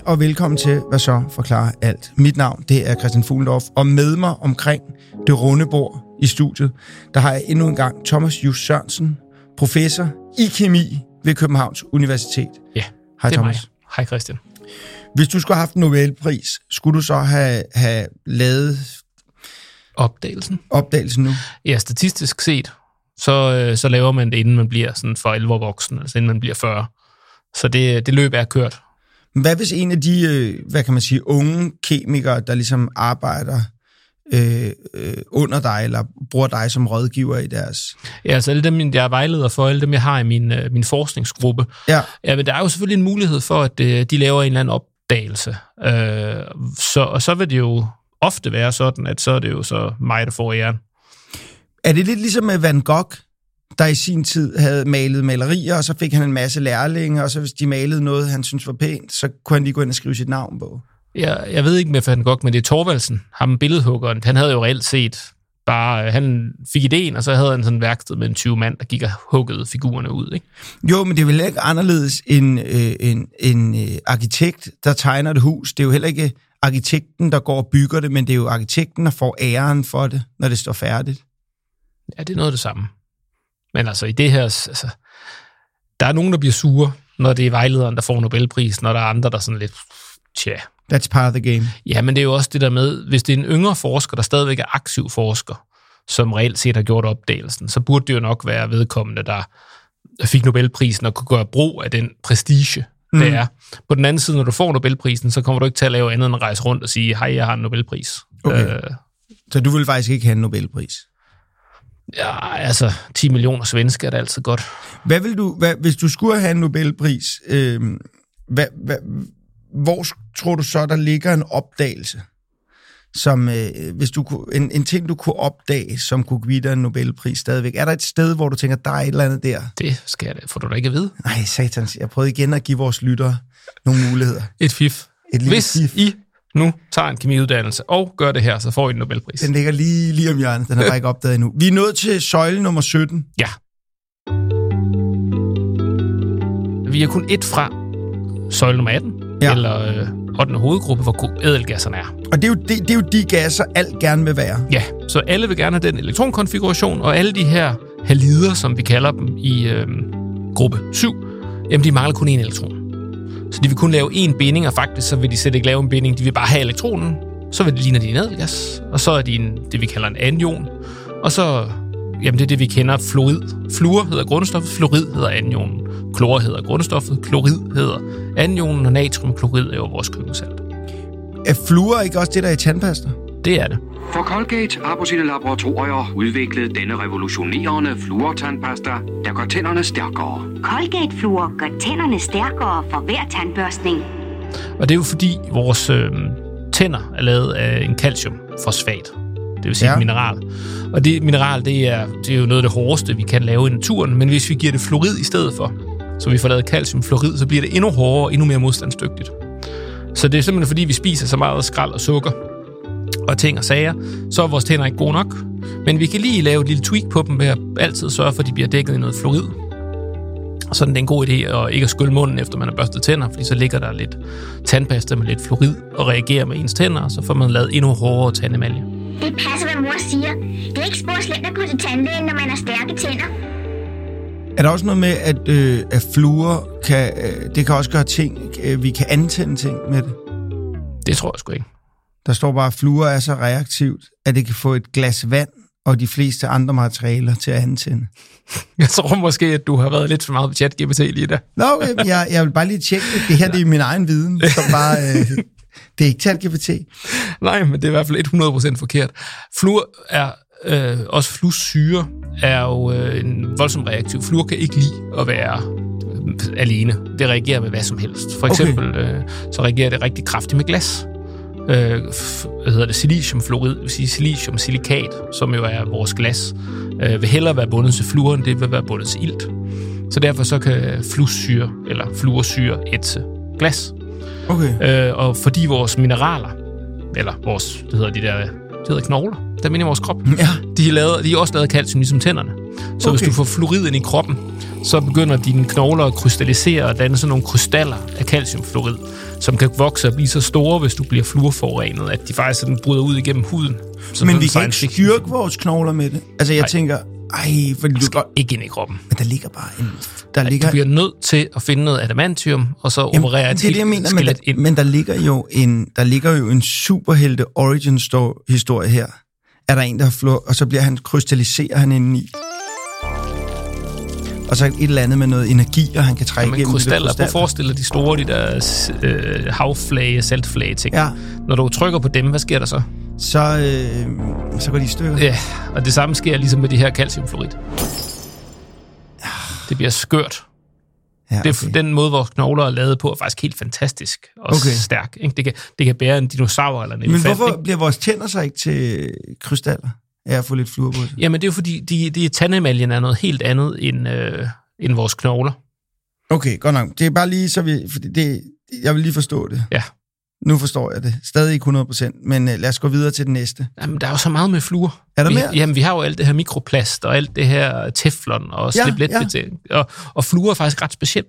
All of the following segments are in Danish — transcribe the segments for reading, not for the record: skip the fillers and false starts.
og velkommen til Hvad så forklarer alt. Mit navn, det er Christian Fuglendorf, og med mig omkring det runde bord i studiet, der har jeg endnu en gang Thomas Just Sørensen, professor i kemi ved Københavns Universitet. Ja, Hej det er Thomas. mig. Hej Christian. Hvis du skulle have haft en Nobelpris, skulle du så have lavet opdagelsen nu? Ja, statistisk set, så laver man det, inden man bliver sådan for 11 år voksen, altså inden man bliver 40. Så det løb er kørt. Hvad hvis en af de, hvad kan man sige, unge kemikere, der ligesom arbejder under dig, eller bruger dig som rådgiver i deres... Ja, altså alle dem, jeg er vejleder for, alle dem, jeg har i min forskningsgruppe. Ja, men der er jo selvfølgelig en mulighed for, at de laver en eller anden opdagelse. Og så vil det jo ofte være sådan, at så er det jo så mig, der får æren. Er det lidt ligesom med Van Gogh, der i sin tid havde malet malerier, og så fik han en masse lærlinge, og så hvis de malede noget, han synes var pænt, så kunne han lige gå ind og skrive sit navn på? Ja, jeg ved ikke med Van Gogh, men det er Thorvaldsen, ham billedhuggeren. Han havde jo reelt set bare, han fik idéen, og så havde han sådan et værksted med en 20 mand, der gik og huggede figurerne ud, ikke? Jo, men det er vel ikke anderledes end en arkitekt, der tegner et hus. Det er jo heller ikke arkitekten, der går og bygger det, men det er jo arkitekten, der får æren for det, når det står færdigt. Ja, det er noget af det samme. Men altså i det her, altså, der er nogen, der bliver sure, når det er vejlederen, der får Nobelprisen, når der er andre, der sådan lidt, tja. That's part of the game. Ja, men det er jo også det der med, hvis det er en yngre forsker, der stadigvæk er aktiv forsker, som reelt set har gjort opdagelsen, så burde det jo nok være vedkommende, der fik Nobelprisen og kunne gøre brug af den prestige, det er. På den anden side, når du får Nobelprisen, så kommer du ikke til at lave andet end at rejse rundt og sige, hej, jeg har en Nobelpris. Okay. Så du vil faktisk ikke have en Nobelpris? Ja, altså 10 millioner svensker er det altid godt. Hvis du skulle have en Nobelpris, hvor tror du så, der ligger en opdagelse, som hvis du kunne, en ting, du kunne opdage, som kunne give dig en Nobelpris stadigvæk? Er der et sted, hvor du tænker, der er et eller andet der? Det skal jeg da. Får du da ikke at vide? Nej, satans. Jeg prøvede igen at give vores lyttere nogle muligheder. Et fif. Hvis I nu tager en kemiuddannelse og gør det her, så får I en Nobelpris. Den ligger lige om hjørnet. Den er bare ikke opdaget endnu. Vi er nået til søjle nummer 17. Ja. Vi er kun et fra søjle nummer 18, eller 8. hovedgruppe, hvor ædelgasserne er. Og det er jo de gasser, alt gerne vil være. Ja, så alle vil gerne have den elektronkonfiguration, og alle de her halider, som vi kalder dem i gruppe 7, jamen de mangler kun en elektron. Så de vil kun lave en binding, og faktisk så vil de slet ikke lave en binding. De vil bare have elektronen. Så vil det ligne de en ædelgas, og så er de det, vi kalder en anion. Og så, jamen det er det, vi kender fluorid. Fluor hedder grundstoffet, fluorid hedder anionen. Klor hedder grundstoffet, klorid hedder anionen, og natriumklorid er jo vores køkkensalt. Er fluor ikke også det, der er i tandpasta? Det er det. For Colgate har på sine laboratorier udviklet denne revolutionerende fluortandpasta, der gør tænderne stærkere. Colgate Fluor gør tænderne stærkere for hver tandbørstning. Og det er jo fordi vores tænder er lavet af en calciumfosfat. Det vil sige et mineral. Og det mineral, det er jo noget af det hårdeste, vi kan lave i naturen. Men hvis vi giver det fluorid i stedet for, så vi får lavet calciumfluorid, så bliver det endnu hårdere og endnu mere modstandsdygtigt. Så det er simpelthen fordi, vi spiser så meget skrald og sukker og ting og sager, så er vores tænder ikke gode nok. Men vi kan lige lave et lille tweak på dem ved at altid sørge for, at de bliver dækket i noget fluorid. Og sådan det er en god idé at ikke at skylle munden, efter man har børstet tænder, fordi så ligger der lidt tandpasta med lidt fluorid og reagerer med ens tænder, og så får man lavet endnu hårdere tandemalje. Det passer, hvad mor siger. Det er ikke spor slemt at gå til tandlægen, når man har stærke tænder. Er der også noget med, at fluor det kan også gøre ting, vi kan antænde ting med det? Det tror jeg sgu ikke. Der står bare, at fluor er så reaktivt, at det kan få et glas vand og de fleste andre materialer til at antænde. Jeg tror måske, at du har været lidt for meget på ChatGPT lige der. Nå, okay, jeg vil bare lige tjekke det. Det her det er min egen viden, som bare... det er ikke ChatGPT. Nej, men det er i hvert fald 100% forkert. Fluor er... også fluorsyre er jo en voldsom reaktiv. Fluor kan ikke lide at være alene. Det reagerer med hvad som helst. For eksempel så reagerer det rigtig kraftigt med glas. Siliciumfluorid, det vil sige siliciumsilikat, som jo er vores glas, vil hellere være bundet til fluor, end det vil være bundet til ilt. Så derfor så kan fluorsyre eller fluorsyre ætse glas. Okay. Og fordi vores mineraler, eller vores, det hedder knogler, der minder i vores krop, de er også lavet calcium ligesom tænderne. Så hvis du får fluorid ind i kroppen, så begynder dine knogler at krystallisere og danne sådan nogle krystaller af calciumfluorid. som kan vokse og blive så store, hvis du bliver fluorforurenet, at de faktisk sådan bryder ud igennem huden. Men vi kan ikke styrke vores knogler med det. Altså, jeg tænker, fordi du skal ikke ind i kroppen. Men der ligger bare en... Du bliver nødt til at finde noget adamantium, og så operere et helt skelet ind. Men der ligger jo en superhelte origin-historie her. Er der en, der har fluor, og så bliver krystalliserer han indeni. Og så et eller andet med noget energi, og han kan trække igennem krystaller. Prøv at forestille dig de store, de der havflage, saltflage ting. Ja. Når du trykker på dem, hvad sker der så? Så går de i stykker. Ja, og det samme sker ligesom med de her calciumfluorid. Det bliver skørt. Ja, okay. Den måde, hvor knogler er lavet på, er faktisk helt fantastisk og stærk. Ikke? Det kan bære en dinosaur eller en elefant. Men hvorfor bliver vores tænder så ikke til krystaller? Jeg får lidt fluor på det. Jamen, det er jo fordi, tandemaljen er noget helt andet end vores knogler. Okay, godt nok. Det er bare lige, jeg vil lige forstå det. Ja. Nu forstår jeg det. Stadig ikke 100%, men lad os gå videre til det næste. Jamen, der er jo så meget med fluor. Er der mere? Jamen, vi har jo alt det her mikroplast, og alt det her teflon, og slipletbeting. Ja. Og fluor er faktisk ret specielt.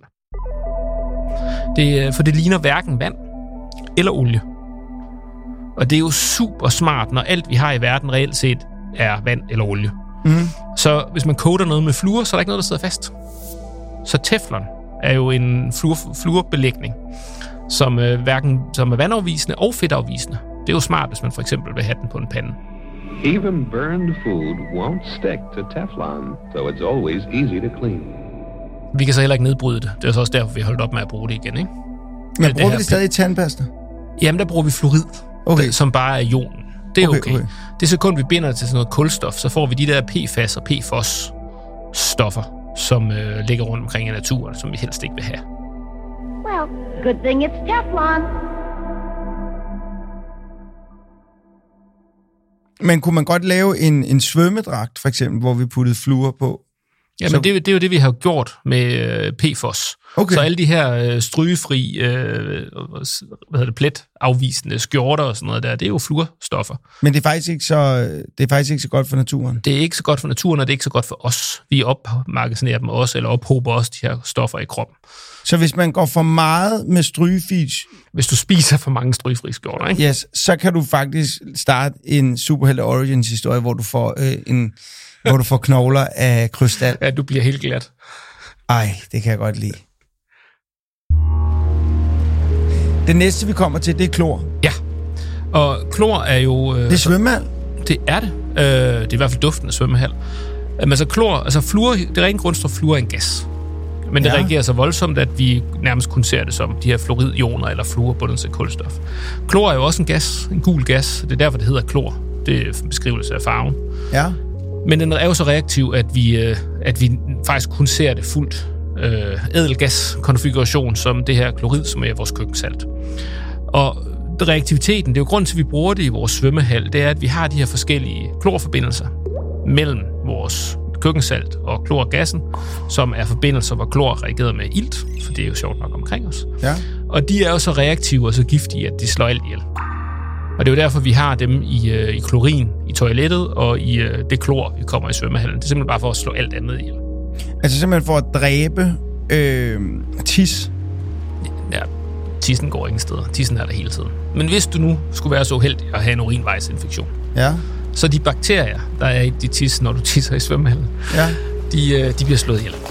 For det ligner hverken vand eller olie. Og det er jo super smart, når alt vi har i verden reelt set er vand eller olie. Mm. Så hvis man koder noget med fluor, så er der ikke noget, der sidder fast. Så teflon er jo en fluorbelægning, som er vandafvisende og fedtafvisende. Det er jo smart, hvis man for eksempel vil have den på en pande. Even burned food won't stick to Teflon, so it's always easy to clean. Vi kan så heller ikke nedbryde det. Det er så også derfor, vi holdt op med at bruge det igen, ikke? Men bruger vi det stadig i tandpasta? Jamen, der bruger vi fluorid, som bare er ionen. Det er okay. Det sekund, vi binder det til sådan noget kulstof, så får vi de der PFAS og PFOS-stoffer, som ligger rundt omkring i naturen, som vi helst ikke vil have. Well, good thing it's Teflon. Men kunne man godt lave en svømmedragt, for eksempel, hvor vi puttede fluor på? Ja, men det er jo det, vi har gjort med PFOS. Okay. Så alle de her strygefri, pletafvisende skjorter og sådan noget der, det er jo fluorstoffer. Men det er faktisk ikke så godt for naturen? Det er ikke så godt for naturen, og det er ikke så godt for os. Vi opmagasinerer dem også, eller ophober også de her stoffer i kroppen. Så hvis man går for meget med strygefri... Hvis du spiser for mange strygefri skjorter, ikke? Yes, så kan du faktisk starte en Superhelte Origins-historie, hvor du får hvor du får knogler af krystal. Ja, du bliver helt glat. Ej, det kan jeg godt lide. Det næste, vi kommer til, det er klor. Ja, og klor er jo... det er svømmehal? Det er det. Det er i hvert fald duften af svømmehal. Men altså klor, altså fluor, det rene grundstof fluor er en gas. Men det reagerer så voldsomt, at vi nærmest kun ser det som de her fluoridioner eller fluor bundet til kulstof. Klor er jo også en gas, en gul gas. Det er derfor, det hedder klor. Det er en beskrivelse af farven. Ja. Men den er jo så reaktiv, at vi faktisk kun ser det fuldt ædelgaskonfiguration som det her klorid, som er vores køkkensalt. Og reaktiviteten, det er jo grunden til, at vi bruger det i vores svømmehal, det er, at vi har de her forskellige klorforbindelser mellem vores køkkensalt og klorgassen, som er forbindelser, hvor klor reagerer med ilt, for det er jo sjovt nok omkring os. Ja. Og de er jo så reaktive og så giftige, at de slår alt ihjel. Og det er jo derfor, vi har dem i klorin i toilettet og i det klor, vi kommer i svømmehallen. Det er simpelthen bare for at slå alt andet ihjel. Altså simpelthen for at dræbe tis? Ja, tissen går ingen steder. Tissen er der hele tiden. Men hvis du nu skulle være så uheldig at have en urinvejsinfektion, så de bakterier, der er i dit tis, når du tisser i svømmehallen, de bliver slået ihjel.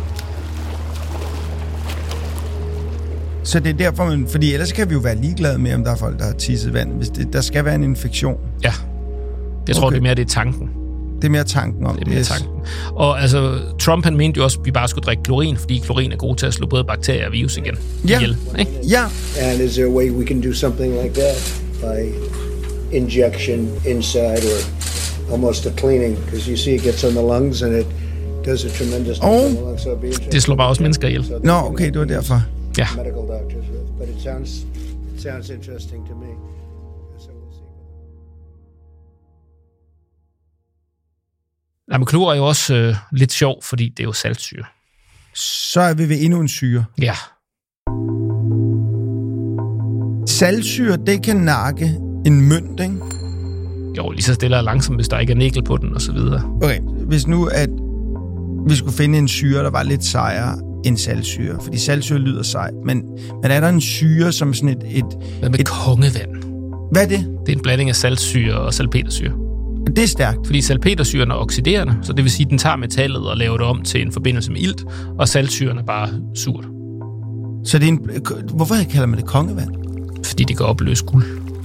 Så det er derfor, fordi ellers kan vi jo være ligeglade med, om der er folk, der har tisset vand, hvis der skal være en infektion. Ja, jeg tror, det er mere det er tanken. Det er mere tanken om det. Er mere tanken. Og altså, Trump han mente jo også, at vi bare skulle drikke klorin, fordi klorin er god til at slå både bakterier og virus igen. Ihjel, ikke? Ja. And is there a way we can do something like that by injection inside or almost a cleaning? Because you see it gets on the lungs and it does a tremendous amount on the lungs. So det slår bare også mennesker ihjel. Nå, okay, det var derfor. Ja. Medical doctors with, but it sounds interesting to me. So we'll see. Ja, men klor er jo også lidt sjov, fordi det er jo saltsyre. Så er vi ved endnu en syre. Ja. Saltsyre, det kan nakke en mønt, ikke? Jo, lige så stille og langsomt, hvis der ikke er nikkel på den, og så videre. Okay, hvis nu at vi skulle finde en syre, der var lidt sejere, end saltsyre? Fordi saltsyre lyder sejt, men er der en syre som sådan Hvad med kongevand? Hvad er det? Det er en blanding af saltsyre og salpetersyre. Det er stærkt. Fordi salpetersyren er oxiderende, så det vil sige, at den tager metallet og laver det om til en forbindelse med ilt, og saltsyren er bare surt. Så det er hvorfor kalder man det kongevand? Fordi det kan opløse guld.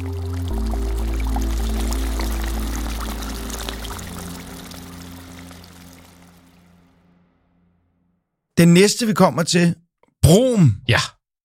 Den næste, vi kommer til, brom. Ja.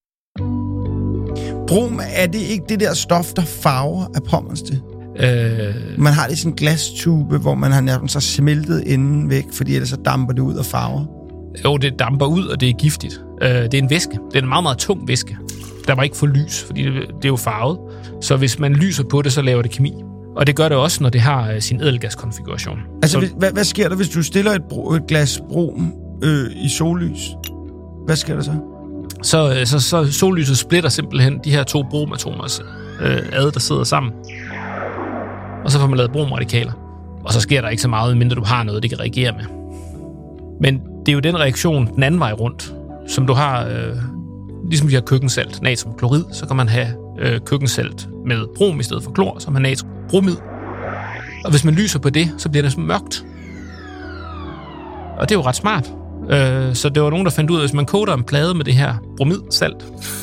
Brom, er det ikke det der stof, der farver af pommers til? Man har det i sådan en glastube, hvor man har nærmest så smeltet inden væk, fordi ellers så damper det ud og farver. Jo, det damper ud, og det er giftigt. Det er en væske. Det er en meget, meget tung væske. Der må ikke få lys, fordi det er jo farvet. Så hvis man lyser på det, så laver det kemi. Og det gør det også, når det har sin ædelgaskonfiguration. Altså, hvad sker der, hvis du stiller et glas brom i sollys? Hvad sker der så? Så sollyset splitter simpelthen de her to bromatomers der sidder sammen. Og så får man lavet bromradikaler. Og så sker der ikke så meget, mindre du har noget, det kan reagere med. Men det er jo den reaktion den anden vej rundt, som du har, ligesom vi har køkkensalt, natriumklorid, så kan man have køkkensalt med brom i stedet for klor, som har natriumbromid. Og hvis man lyser på det, så bliver det så mørkt. Og det er jo ret smart. Så det var nogen, der fandt ud af, at hvis man koder en plade med det her bromidsalt,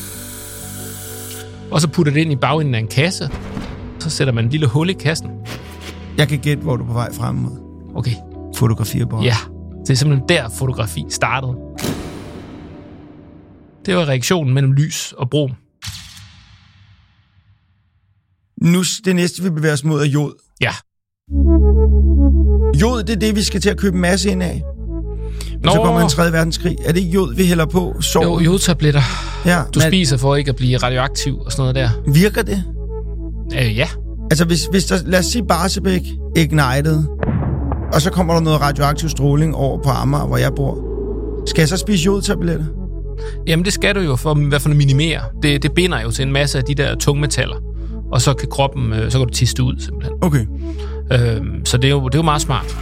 og så putter det ind i bagenden af en kasse, så sætter man en lille hul i kassen. Jeg kan gætte, hvor du er på vej frem mod. Okay. Fotografier på. Ja, det er simpelthen der fotografi startede. Det var reaktionen mellem lys og brom. Nu det næste, vi bevæger os mod, er jod. Ja. Jod, det er det, vi skal til at købe en masse ind af. Så kommer en 3. verdenskrig. Er det ikke jod, vi hælder på? Jo, jodtabletter. Ja, du spiser for ikke at blive radioaktiv og sådan noget der. Virker det? Ja. Altså, hvis der, lad os sige Barsebäck ignited, og så kommer der noget radioaktiv stråling over på Amager, hvor jeg bor. Skal jeg så spise jodtabletter? Jamen, det skal du jo for i hvert fald at minimere. Det binder jo til en masse af de der tungmetaller, og så kan kroppen, så kan du tiste ud simpelthen. Okay. Så det er jo meget smart.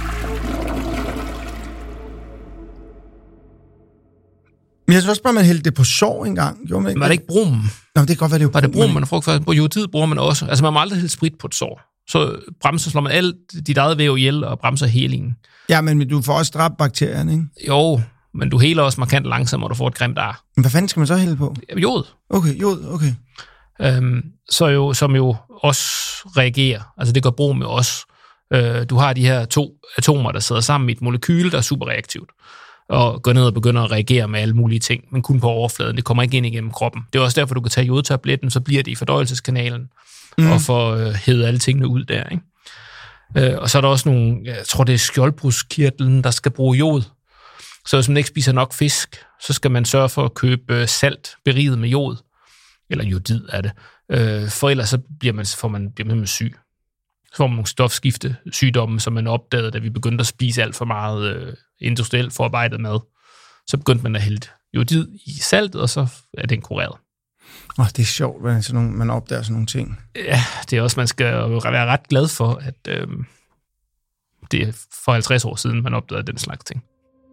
Men jeg synes også bare, man hældte det på sår engang. Var det ikke brom? Nå, det kan godt være, det var det brom, man frugter på. Jodid bruger man også. Altså, man må aldrig hælde sprit på et sår. Så slår man alt dit eget væv ihjel og bremser helingen. Ja, men du får også dræbt bakterierne, ikke? Jo, men du heler også markant langsomt, og du får et grimt ar. Men hvad fanden skal man så hælde på? Jod. Okay. Som jo også reagerer. Altså, det gør brom med os. Du har de her 2 atomer, der sidder sammen i et molekyle, der er super reaktivt. Og går ned og begynder at reagere med alle mulige ting, men kun på overfladen. Det kommer ikke ind igennem kroppen. Det er også derfor, du kan tage jodtabletten, så bliver det i fordøjelseskanalen, og får hævet alle tingene ud der, ikke? Og så er der også nogle, jeg tror det er skjoldbruskkirtlen, der skal bruge jod. Så hvis man ikke spiser nok fisk, så skal man sørge for at købe salt beriget med jod, eller jodid er det, for ellers så bliver man syg. Så får man nogle stofskifte sygdomme, som man opdagede, da vi begyndte at spise alt for meget industrielt forarbejdet mad. Så begyndte man at hælde jodid i saltet, og så er den kureret. Det er sjovt, man opdager sådan nogle ting. Ja, det er også, man skal være ret glad for, at det er for 50 år siden, man opdagede den slags ting.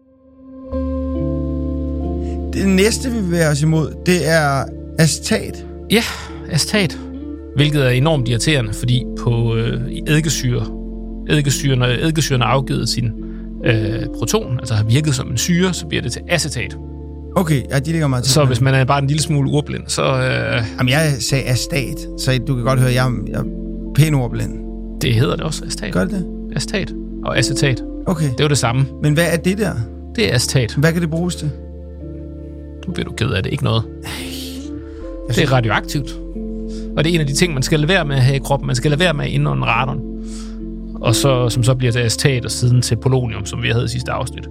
Det næste, vi bevæger os imod, det er acetat. Ja, acetat. Hvilket er enormt irriterende, fordi på eddikesyren har afgivet sin proton, altså har virket som en syre, så bliver det til acetat. Okay, ja, de ligger meget til. Så hvis man er bare en lille smule ordblind, så... Jamen, jeg sagde acetat, så du kan godt høre, jeg er pæn ordblind. Det hedder det også, acetat. Gør det? Acetat og acetat. Okay. Det er jo det samme. Men hvad er det der? Det er acetat. Hvad kan det bruges til? Nu bliver du ked af det. Ikke noget. Det er radioaktivt. Og det er en af de ting, man skal lade være med at have i kroppen. Man skal lade være med at indånde radon. Og så, som så bliver til acetat og siden til polonium, som vi havde i sidste afsnit.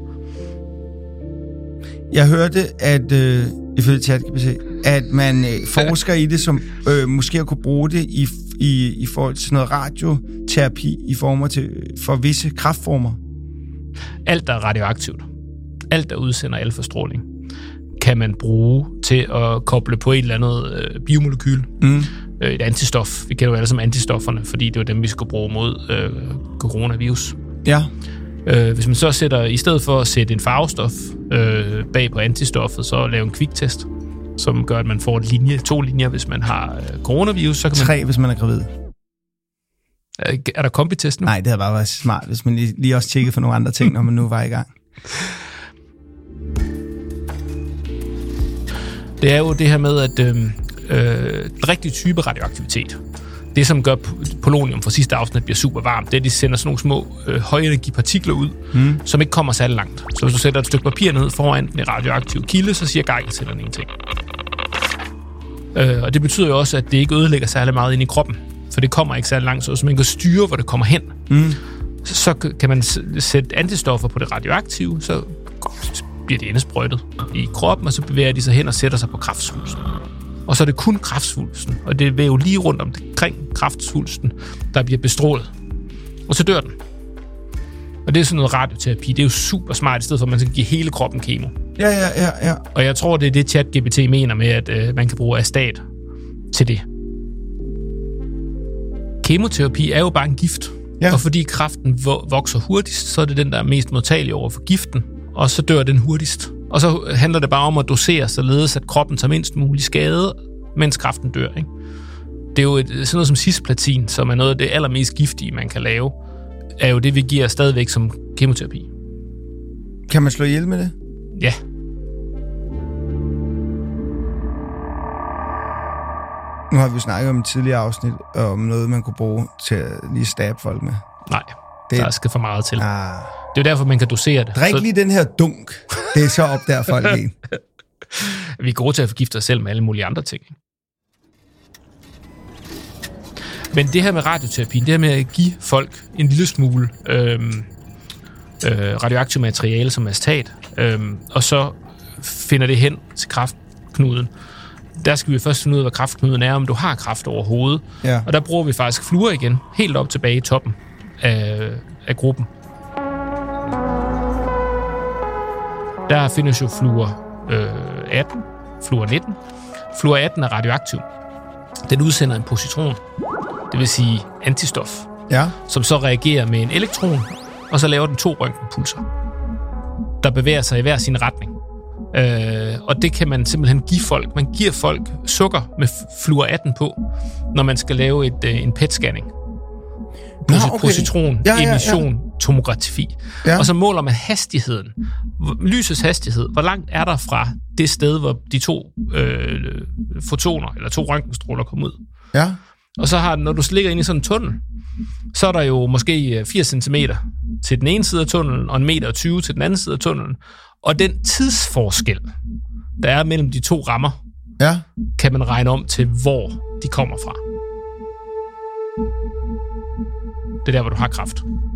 Jeg hørte, at ifølge ChatGPT, at man forsker i det, som måske kunne bruge det i forhold til sådan noget radioterapi i former for visse kræftformer. Alt, der er radioaktivt, alt, der udsender alfastråling, kan man bruge til at koble på et eller andet biomolekyl. Et antistof. Vi kender jo alle som antistofferne, fordi det var dem, vi skulle bruge mod coronavirus. Ja. Hvis man så sætter, i stedet for at sætte en farvestof bag på antistoffet, så lave en kviktest, som gør, at man får 2 linjer, hvis man har coronavirus. Så kan man 3, hvis man er gravid. Er der kombitest nu? Nej, det havde bare været smart, hvis man lige også tjekkede for nogle andre ting, når man nu var i gang. Det er jo det her med, at den rigtige type radioaktivitet, det som gør polonium fra sidste afsnit bliver super varmt, det er, at de sender sådan nogle små højenergipartikler ud, som ikke kommer særlig langt. Så hvis du sætter et stykke papir ned foran en radioaktiv kilde, så siger geigercellerne ingenting. Og det betyder jo også, at det ikke ødelægger særlig meget ind i kroppen, for det kommer ikke særlig langt, så man kan styre, hvor det kommer hen. Så kan man sætte antistoffer på det radioaktive, så bliver de indsprøjtet i kroppen, og så bevæger de sig hen og sætter sig på kræftsvulsten. Og så er det kun kræftsvulsten, og det er jo lige rundt omkring kræftsvulsten, der bliver bestrålet. Og så dør den. Og det er sådan noget radioterapi. Det er jo super smart, i stedet for at man skal give hele kroppen kemo. Ja. Og jeg tror, det er det ChatGPT mener med, at man kan bruge Astat til det. Kemoterapi er jo bare en gift. Ja. Og fordi kræften vokser hurtigst, så er det den, der er mest modtagelig over for giften. Og så dør den hurtigst. Og så handler det bare om at dosere, således at kroppen tager mindst mulig skade, mens kræften dør. Ikke? Det er jo sådan noget som cisplatin, som er noget af det allermest giftige, man kan lave, er jo det, vi giver stadigvæk som kemoterapi. Kan man slå ihjel med det? Ja. Nu har vi jo snakket om et tidligere afsnit, om noget, man kunne bruge til at lige stabbe folk med. Nej, der skal for meget til. Ah. Det er jo derfor, man kan dosere det. Drik lige den her dunk. Det er så op der folk en. Vi er gode til at forgifte os selv med alle mulige andre ting. Men det her med radioterapi, det her med at give folk en lille smule radioaktivt materiale som Astat, og så finder det hen til kræftknuden. Der skal vi først finde ud af, hvad kræftknuden er, om du har kræft overhovedet. Ja. Og der bruger vi faktisk fluor igen, helt op tilbage i toppen af gruppen. Der findes jo fluor 18, fluor 19. Fluor 18 er radioaktiv. Den udsender en positron, det vil sige antistof, som så reagerer med en elektron, og så laver den 2 røntgenpulser, der bevæger sig i hver sin retning. Og det kan man simpelthen give folk. Man giver folk sukker med fluor 18 på, når man skal lave en PET-scanning. Positron, emission, tomografi. Ja. Og så måler man hastigheden, lysets hastighed. Hvor langt er der fra det sted, hvor de 2 fotoner, eller 2 røntgenstråler kommer ud? Ja. Og så når du ligger inde i sådan en tunnel, så er der jo måske 80 cm til den ene side af tunnelen, og 1,20 meter til den anden side af tunnelen. Og den tidsforskel, der er mellem de 2 rammer, kan man regne om til, hvor de kommer fra. Det er der, hvor du har kræft.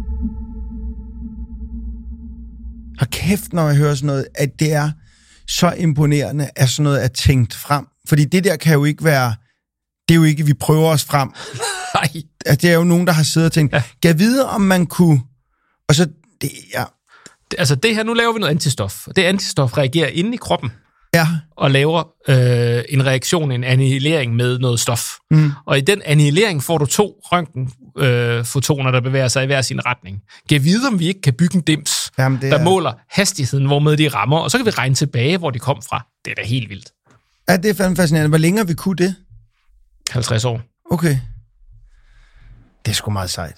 Har kæft, når jeg hører sådan noget, at det er så imponerende, at sådan noget er tænkt frem. Fordi det der kan jo ikke være... Det er jo ikke, vi prøver os frem. Nej. Altså, det er jo nogen, der har siddet og tænkt, gav vide, om man kunne... Og så... Altså det her, nu laver vi noget antistof. Det antistof reagerer inde i kroppen. Ja. Og laver en reaktion, en annihilering med noget stof. Og i den annihilering får du 2 røntgenfotoner, der bevæger sig i hver sin retning. Kan vide, om vi ikke kan bygge en dims, der måler hastigheden, hvormed de rammer, og så kan vi regne tilbage, hvor de kom fra. Det er da helt vildt. Ja, det er fandme fascinerende. Hvor længe vi kunne det? 50 år. Okay. Det er sgu meget sejt.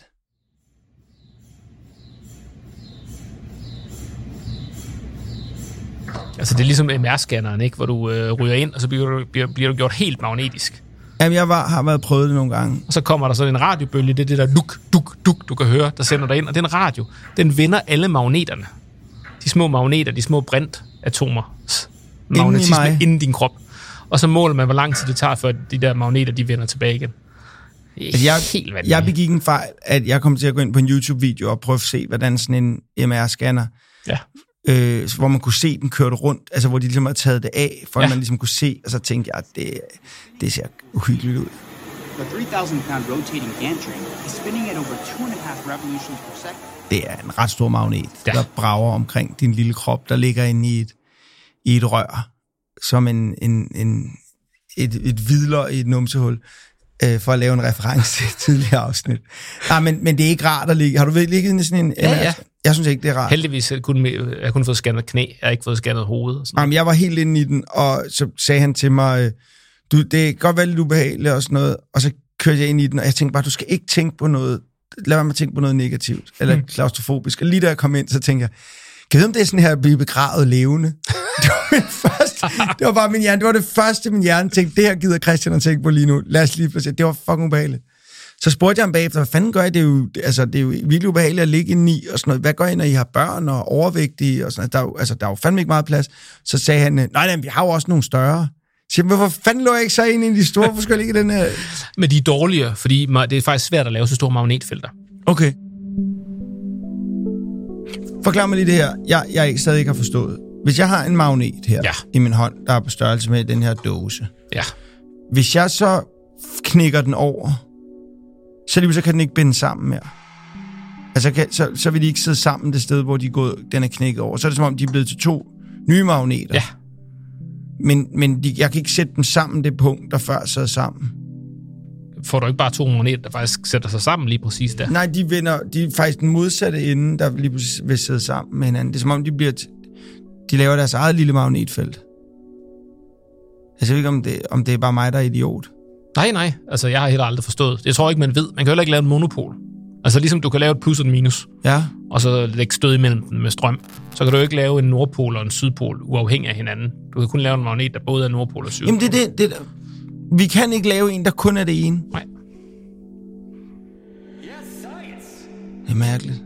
Altså det er ligesom MR-scanneren, ikke? Hvor du ryger ind, og så bliver du gjort helt magnetisk. Jamen, jeg har været prøvet det nogle gange. Og så kommer der sådan en radiobølge, det er det der duk, du kan høre, der sender dig ind. Og den radio, den vender alle magneterne. De små magneter, de små brintatomer. Magnetisme inden din krop. Og så måler man, hvor lang tid det tager, før de der magneter, de vender tilbage igen. Jeg begik en fejl, at jeg kom til at gå ind på en YouTube-video og prøve at se, hvordan sådan en MR-scanner, hvor man kunne se den kørte rundt, altså hvor de ligesom havde taget det af, for at man ligesom kunne se, og så tænkte jeg, at det ser uhyggeligt ud. The 3,000-pound rotating gantry is spinning at over 2.5 revolutions per second. Det er en ret stor magnet, der brager omkring din lille krop, der ligger inde i et rør, som et hvidløg i et numsehul, for at lave en reference til et tidligere afsnit. Nej, men det er ikke rart at ligge. Har du ligget i sådan en... Jeg synes ikke, det er rart. Heldigvis jeg kun fået scannet knæ, jeg har ikke fået scannet hoved. Og sådan. Jamen, jeg var helt inde i den, og så sagde han til mig, det kan godt være lidt ubehageligt og sådan noget, og så kørte jeg ind i den, og jeg tænkte bare, du skal ikke tænke på noget, lad være med at tænke på noget negativt, eller klaustrofobisk. Og lige da jeg kom ind, så tænkte jeg, kan jeg vide, om det er sådan her at blive begravet levende? Det var bare min hjerne, det var det første, min hjerne tænkte, det her gider Christian at tænke på lige nu. Lad os lige placere. Det var fucking ubehageligt. Så spurgte jeg ham bagefter, hvad fanden gør I? Det er jo virkelig ubehageligt at ligge inde i, og sådan noget. Hvad gør I, når I har børn og overvægtige, og sådan noget? Der er jo fandme ikke meget plads. Så sagde han, nej, vi har jo også nogle større. Så jeg, hvorfor fanden lå jeg ikke så ind i de store? Hvorfor skal jeg ligge i den her? Men de er dårligere, fordi det er faktisk svært at lave så store magnetfelter. Okay. Forklar mig lige det her, jeg stadig ikke har forstået. Hvis jeg har en magnet her i min hånd, der er på størrelse med den her dåse. Ja. Hvis jeg så knækker den over, så kan den ikke binde sammen mere. Altså, så vil de ikke sidde sammen det sted, hvor den er knækket over. Så er det som om, de er blevet til 2 nye magneter. Ja. Men jeg kan ikke sætte dem sammen, det punkt, der før sad sammen. Får du ikke bare 2 magneter, der faktisk sætter sig sammen lige præcis der? Nej, de er faktisk den modsatte ende, der lige præcis vil sidde sammen med hinanden. Det er som om, de laver deres eget lille magnetfelt. Jeg ved ikke, om det er bare mig, der er idiot. Nej. Altså, jeg har heller aldrig forstået. Jeg tror ikke, man ved. Man kan heller ikke lave en monopol. Altså, ligesom du kan lave et plus og et minus. Ja. Og så lægge stød imellem dem med strøm. Så kan du ikke lave en nordpol og en sydpol uafhængig af hinanden. Du kan kun lave en magnet, der både er nordpol og sydpol. Jamen, det vi kan ikke lave en, der kun er det ene. Nej. Det er mærkeligt.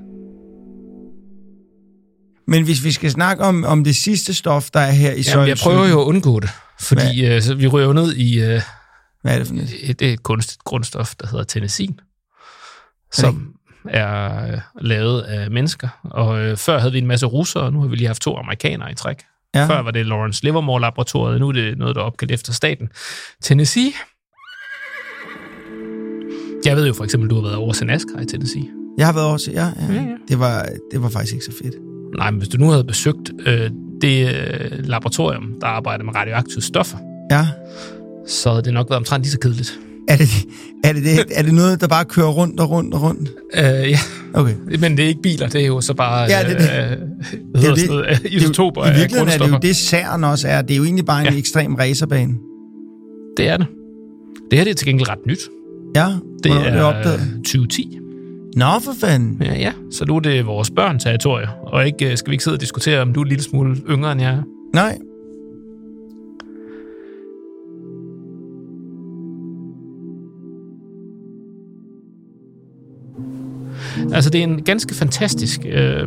Men hvis vi skal snakke om det sidste stof, der er her i søjlen... Jeg prøver jo at undgå det, fordi vi ryger jo ned i... Hvad er det for noget? Det er et kunstigt grundstof, der hedder tennisin, som er lavet af mennesker. Og før havde vi en masse russere, og nu har vi lige haft 2 amerikanere i træk. Ja. Før var det Lawrence Livermore-laboratoriet, nu er det noget, der er opkaldt efter staten. Tennessee. Jeg ved jo for eksempel, du har været over til NASCAR i Tennessee. Jeg har været over til, ja. Det var faktisk ikke så fedt. Nej, men hvis du nu havde besøgt det laboratorium, der arbejder med radioaktive stoffer, så havde det nok været omtrent lige så kedeligt. Er det noget, der bare kører rundt og rundt og rundt? Ja. Okay. Men det er ikke biler, det er jo så bare isotoper af grundstoffer. I virkeligheden er det jo det, CERN også er. Det er jo egentlig bare en ekstrem racerbane. Det er det. Det her det er til gengæld ret nyt. Ja, det er opdaget 2010. Nå, for fanden. Ja. Så nu er det vores børn-territorie, og skal vi ikke sidde og diskutere, om du er en lille smule yngre, end jeg er? Nej. Altså, det er en ganske fantastisk...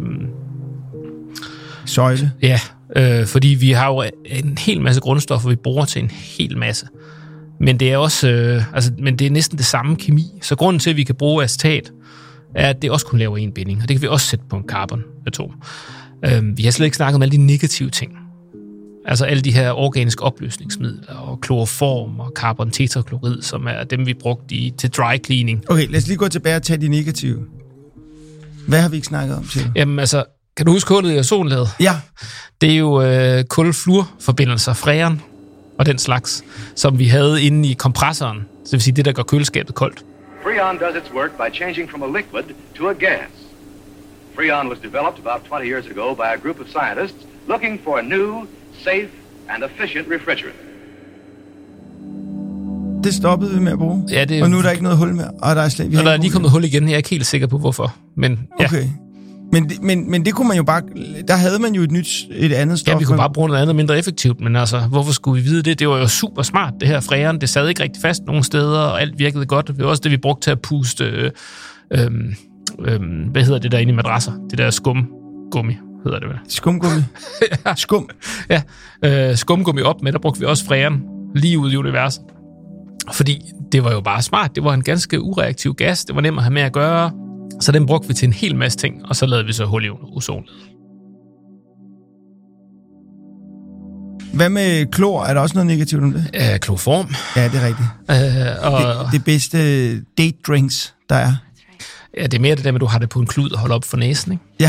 søjle. Ja, fordi vi har jo en hel masse grundstoffer, vi bruger til en hel masse. Men det er også... men det er næsten det samme kemi. Så grunden til, at vi kan bruge acetat, er, at det også kun laver en binding. Og det kan vi også sætte på en carbonatom. Vi har slet ikke snakket om alle de negative ting. Altså alle de her organiske opløsningsmidler, og kloroform og carbon tetraclorid, som er dem, vi brugte til dry cleaning. Okay, lad os lige gå tilbage og tage de negative. Hvad har vi ikke snakket om til? Jamen altså, kan du huske kullet i ozonlaget? Ja. Det er jo kul-fluor-forbindelser, freon og den slags, som vi havde inde i kompressoren. Så det vil sige det, der gør køleskabet koldt. Freon does its work by changing from a liquid to a gas. Freon was developed about 20 years ago by a group of scientists looking for a new, safe and efficient refrigerant. Det stoppede vi med at bruge. Ja, det... Og nu er der ikke noget hul mere. Og der er lige kommet hul igen. Jeg er ikke helt sikker på, hvorfor. Men, ja. Okay. Men det kunne man jo bare... Der havde man jo et andet stof. Ja, vi kunne bare bruge noget andet mindre effektivt, men altså, hvorfor skulle vi vide det? Det var jo super smart, det her freon. Det sad ikke rigtig fast nogen steder, og alt virkede godt. Det var også det, vi brugte til at puste... hvad hedder det der inde i madrasser? Det der skumgummi, hedder det vel? Skumgummi? Ja. Skum? Ja, skumgummi op med, der brugte vi også freon lige ud i universet. Fordi det var jo bare smart. Det var en ganske ureaktiv gas. Det var nemt at have med at gøre. Så den brugte vi til en hel masse ting, og så lavede vi så hul i ozonlaget. Hvad med klor? Er der også noget negativt om det? Kloroform. Ja, det er rigtigt. Det bedste date drinks, der er. Ja, det er mere det der med, at du har det på en klud og holder op for næsen, ikke? Ja.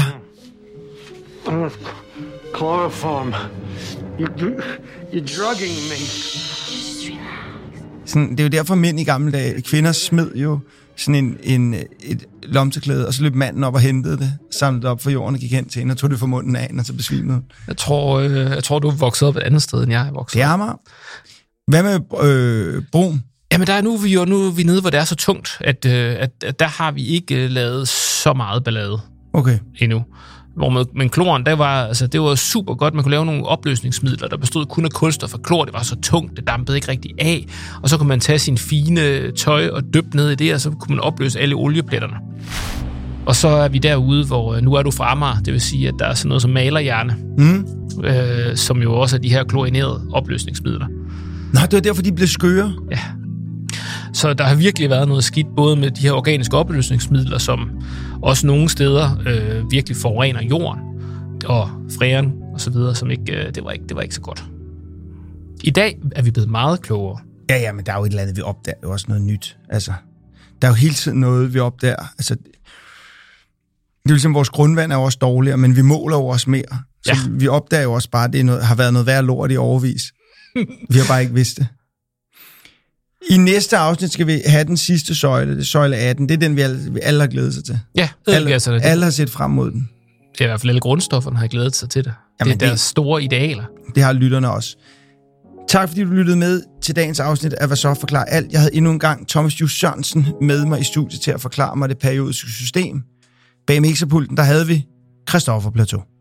Chloroform. You're drugging me. Sådan, det er jo derfor mænd i gamle dage, kvinder smed jo sådan et lomteklæde, og så løb manden op og hentede det, samlede det op for jorden og gik hen til hende og tog det fra munden af, og så besvimede hun. Jeg tror, du er vokset op et andet sted, end jeg er vokset op. Det er meget. Hvad med Brum? Jamen, nu er vi nede, hvor det er så tungt, at der har vi ikke lavet så meget ballade endnu. Men kloren, det var super godt. Man kunne lave nogle opløsningsmidler, der bestod kun af kulstof og klor. Det var så tungt, det dampede ikke rigtig af. Og så kunne man tage sin fine tøj og dyppe ned i det, og så kunne man opløse alle oliepletterne. Og så er vi derude, hvor nu er du fra Amager. Det vil sige, at der er sådan noget som malerhjerne, som jo også er de her klorinerede opløsningsmidler. Nå, det var derfor, de blev skøre? Ja. Så der har virkelig været noget skidt, både med de her organiske opløsningsmidler, som også nogle steder virkelig forurener jorden, og fræren og så videre, som ikke, det var ikke så godt. I dag er vi blevet meget klogere. Ja, men der er jo et eller andet, vi opdager jo også noget nyt. Altså, der er jo hele tiden noget, vi opdager. Altså, det er jo ligesom, vores grundvand er også dårligere, men vi måler jo også mere. Så vi opdager jo også bare, at det har været noget værre lort i overvis. Vi har bare ikke vidst det. I næste afsnit skal vi have den sidste søjle, det er søjle 18. Det er den, vi alle har glædet sig til. Ja, alle har set frem mod den. Det er i hvert fald alle grundstofferne, har glædet sig til det. Jamen, det er deres store idealer. Det har lytterne også. Tak fordi du lyttede med til dagens afsnit af Hvad så forklarer alt. Jeg havde endnu en gang Thomas Just Sørensen med mig i studiet til at forklare mig det periodiske system. Bag mixerpulten, der havde vi Christoffer Plateau.